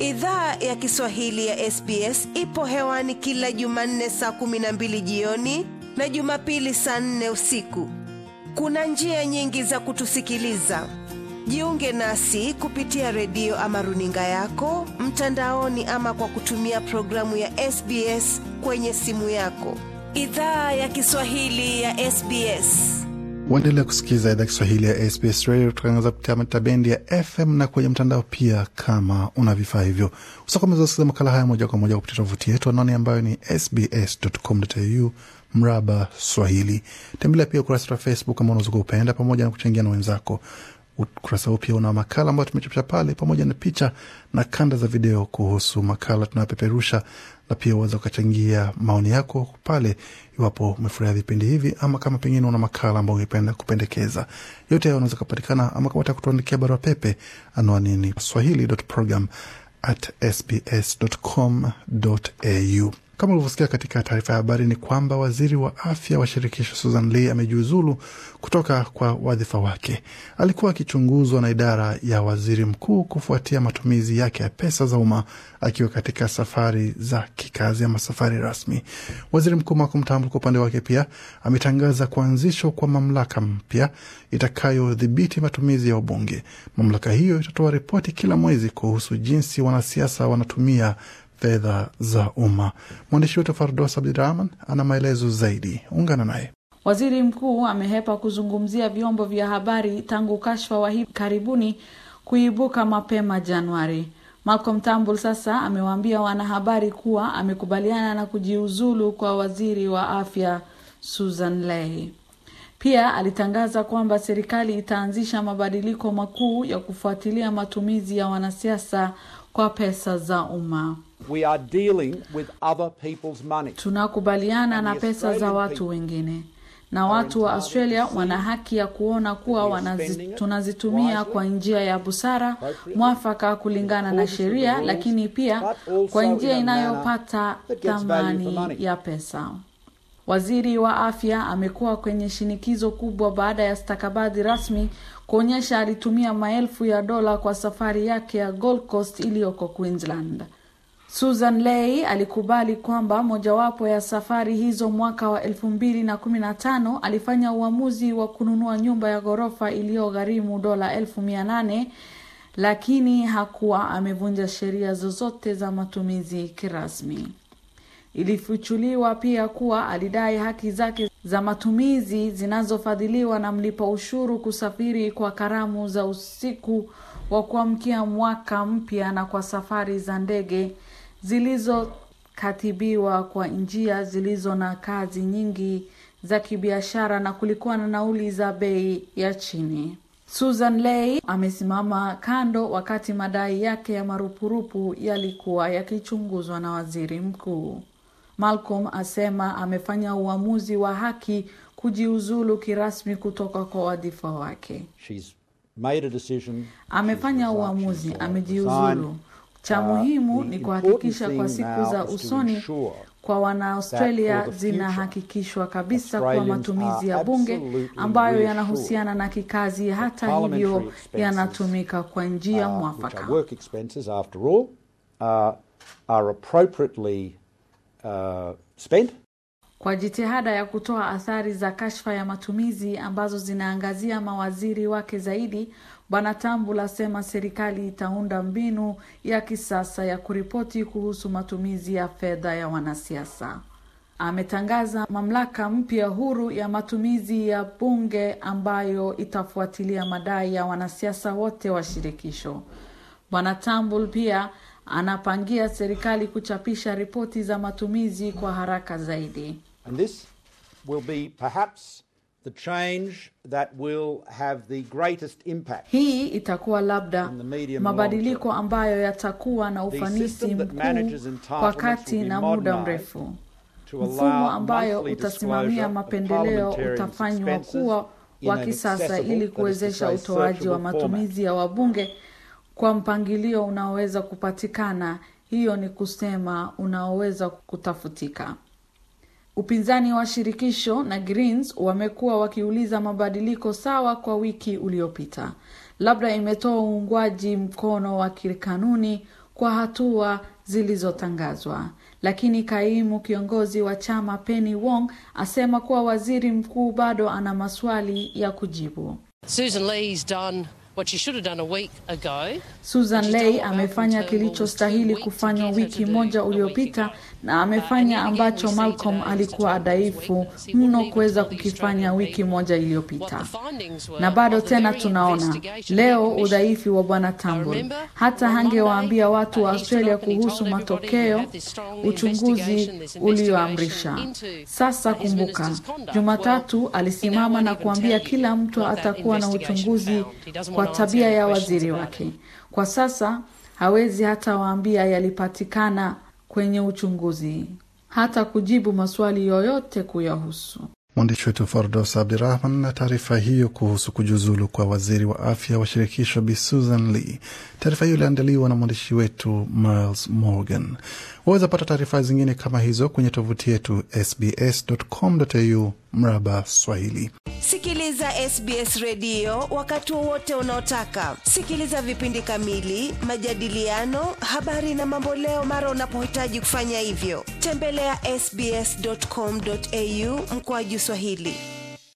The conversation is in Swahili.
Idhaa ya Kiswahili ya SBS ipo hewani kila Jumanne saa 12 jioni na Jumapili saa 4 usiku. Kuna njia nyingi za kutusikiliza. Jiunge nasi kupitia redio ama runinga yako, mtandaoni ama kwa kutumia programu ya SBS kwenye simu yako. Idhaa ya Kiswahili ya SBS. Waendelea kusikiza idhaa ya Kiswahili ya SBS Radio, tukiangaza kupitia mitabendi ya FM na kwenye mtandao pia kama una vifaa hivyo. Usakomeza kusikiza makala haya moja kwa moja kupitia tovuti yetu anwani ambayo ni sbs.com.au/Swahili. Tembelea pia ukurasa wa Facebook kama unaweza kupenda pamoja na kuchangia na wenzako. Ukurasa huu pia una makala ambayo tumechapisha pale pamoja na picha na kanda za video kuhusu makala tunayopeperusha, na pia uweza kuchangia maoni yako pale iwapo umefurahia vipindi hivi ama kama pengine una makala ambayo ungependa kupendekeza. Yote hayo unaweza kupatikana ama kama kutuandikia barua pepe anwani ni swahili.program@sbs.com.au. Kama ulivyosikia katika taarifa ya habari ni kwamba waziri wa afya wa shirikisho Susan Ley amejiuzulu kutoka kwa wadhifa wake. Alikuwa akichunguzwa na idara ya waziri mkuu kufuatia matumizi yake ya pesa za umma akiwa katika safari za kikazi ama safari rasmi. Waziri mkuu Malcolm Turnbull kwa upande wake pia ametangaza kuanzishwa kwa mamlaka mpya itakayodhibiti matumizi ya wabunge. Mamlaka hiyo itatoa ripoti kila mwezi kuhusu jinsi wanasiasa wanatumia fedha za umma. Mwandishi wetu Fardosa Abdirahman ana maelezo zaidi. Ungana naye. Waziri mkuu amehepa kuzungumzia vyombo vya habari tangu kashfa wa hivi karibuni kuibuka mapema Januari. Malcolm Turnbull sasa amewaambia wanahabari kuwa amekubaliana na kujiuzulu kwa waziri wa afya Susan Ley. Pia alitangaza kwamba serikali itaanzisha mabadiliko makuu ya kufuatilia matumizi ya wanasiasa kwa pesa za umma. We are dealing with other people's money. Tunakubaliana na pesa za watu wengine. Na watu wa Australia wana haki ya kuona kuwa tunazitumia kwa njia ya busara, mwafaka kulingana na sheria, lakini pia kwa njia inayopata thamani ya pesa. Waziri wa afya amekuwa kwenye shinikizo kubwa baada ya stakabadhi rasmi kuonyesha alitumia maelfu ya dola kwa safari yake ya Gold Coast iliyoko Queensland. Susan Ley alikubali kwamba mojawapo ya safari hizo mwaka wa 2015 alifanya uamuzi wa kununua nyumba ya ghorofa iliyogharimu dola 800, lakini hakuwa amevunja sheria zozote za matumizi kirasmi. Ilifichuliwa pia kuwa alidai haki zake za matumizi zinazofadhiliwa na mlipa ushuru kusafiri kwa karamu za usiku wa kuamkia mwaka mpya na kwa safari za ndege zilizokatibiwa kwa njia zilizo na kazi nyingi za kibiashara, na kulikuwa na nauli za bei ya chini. Susan Ley amesimama kando wakati madai yake ya marupurupu yalikuwa yakichunguzwa na waziri mkuu. Malcolm asema amefanya uamuzi wa haki kujiuzulu kirasmi kutoka kwa wadhifa wake. Amefanya uamuzi, amejiuzulu. Cha muhimu ni kuhakikisha kwa siku za usoni kwa wana-Australia zinahakikishwa kabisa kwa matumizi ya bunge ambayo yanahusiana na kikazi hata hivyo yanatumika kwa njia mwafaka. Spent. Kwa jitihada ya kutoa athari za kashfa ya matumizi ambazo zinaangazia mawaziri wake zaidi, Bwana Turnbull asema serikali itaunda mbinu ya kisasa ya kuripoti kuhusu matumizi ya fedha ya wanasiasa. Ametangaza mamlaka mpya huru ya matumizi ya bunge ambayo itafuatilia madai ya wanasiasa wote wa shirikisho. Bwana Turnbull pia anapangia serikali kuchapisha ripoti za matumizi kwa haraka zaidi. And this will be perhaps the change that will have the greatest impact. Hii itakuwa labda mabadiliko ambayo yatakuwa na ufanisi mkuu kwa kati na muda mrefu. Mfumo ambayo utasimamia mapendeleo utafanywa kuwa wa kisasa ili kuwezesha utoaji wa matumizi ya wabunge kwa mpangilio unaoweza kupatikana. Hiyo ni kusema unaoweza kutafutika. Upinzani wa shirikisho na Greens wamekuwa wakiuliza mabadiliko sawa kwa wiki uliopita. Labda imetoa uungwaji mkono wa kikanuni kwa hatua zilizotangazwa. Lakini kaimu kiongozi wa chama Penny Wong asema kuwa waziri mkuu bado ana maswali ya kujibu. Susan Lee's done what she should have done a week ago. Susan Lee amefanya kilichostahili kufanywa wiki moja uliopita, na amefanya ambacho Malcolm alikuwa dhaifu mno kuweza kukifanya wiki moja iliyopita. Na bado tena tunaona leo udhaifu wa Bwana Turnbull. Hata hangewaambia watu wa Australia kuhusu matokeo uchunguzi ulioamrisha. Sasa kumbuka, Jumatatu alisimama na kuambia kila mtu atakuwa na uchunguzi kwa tabia ya waziri wake. Kwa sasa hawezi hata waambia yalipatikana kwenye uchunguzi, hata kujibu maswali yoyote kuyahusu. Mwandishi wetu Fardos Abdirahman na taarifa hiyo kuhusu kujiuzulu kwa waziri wa afya wa shirikisho Bi Susan Lee. Taarifa hiyo iliandaliwa na mwandishi wetu Miles Morgan. Waweza pata taarifa zingine kama hizo kwenye tovuti yetu sbs.com.au/Swahili. Sikiliza SBS Radio wakati wowote unaotaka. Sikiliza vipindi kamili, majadiliano, habari na mamboleo mara unapohitaji kufanya hivyo. Tembelea sbs.com.au/Swahili.